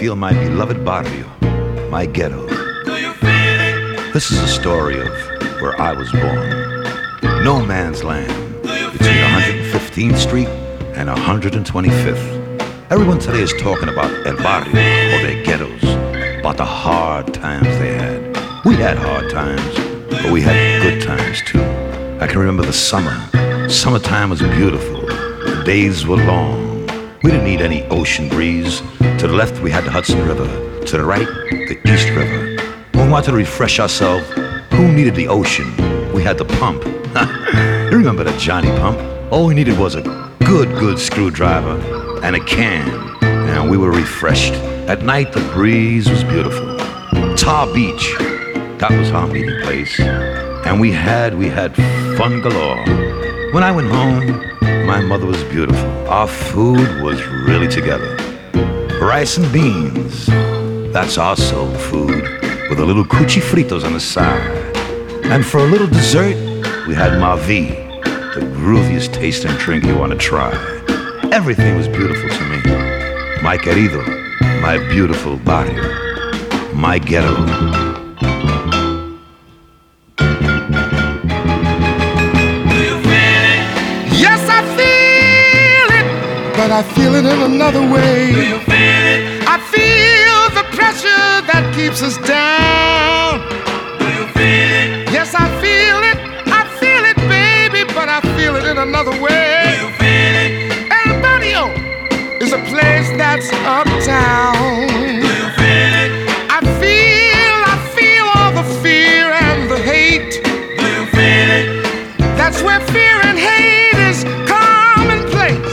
feel my beloved barrio, my ghetto. Do you feel it? This is a story of where I was born. No man's land between 115th Street and 125th. Everyone today is talking about El Barrio or their ghettos, about the hard times they had. We had hard times, but we had good times too. I can remember the summer. Summertime was beautiful. The days were long. We didn't need any ocean breeze. To the left, we had the Hudson River. To the right, the East River. When we wanted to refresh ourselves, who needed the ocean? We had the pump. You remember the Johnny pump? All we needed was a good screwdriver and a can, and we were refreshed. At night, the breeze was beautiful. Tar Beach, that was our meeting place. And we had fun galore. When I went home, my mother was beautiful. Our food was really together. Rice and beans, that's our soul food, with a little cuchi fritos on the side. And for a little dessert, we had Mavi, the grooviest tasting drink you want to try. Everything was beautiful to me. My querido, my beautiful barrio, my ghetto. But I feel it in another way. Do you feel it? I feel the pressure that keeps us down. Do you feel it? Yes, I feel it, baby, but I feel it in another way. Do you feel it? El Barrio is a place that's uptown. Do you feel it? I feel all the fear and the hate. Do you feel it? That's where fear and hate is commonplace.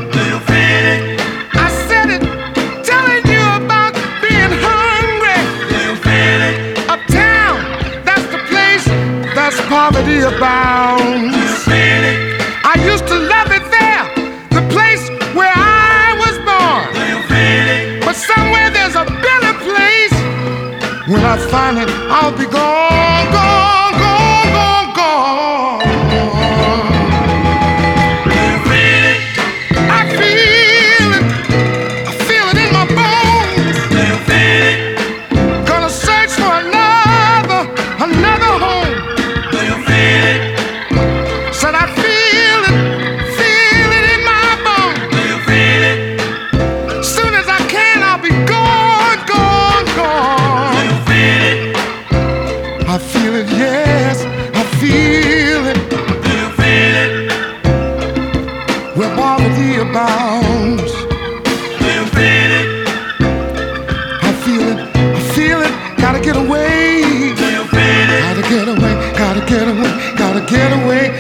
I said it, telling you about being hungry. Do you feel it? Uptown, that's the place that's poverty abounds. Do you feel it? I used to love it there, the place where I was born. Do you feel it? But somewhere there's a better place. When I find it, I'll be gone, gone, gone, gone, gone. Do you feel it? I feel it. I feel it in my bones. Do you feel it? Gonna search for another home. Do you feel it? Said I feel it in my bones. Do you feel it? Soon as I can, I'll be gone, gone, Do gone. you feel it? I feel it, yes, I feel it. Do you feel it? Where poverty abounds. Do you feel it? I feel it, gotta get away. Do you feel it? Gotta get away, gotta get away, gotta get away.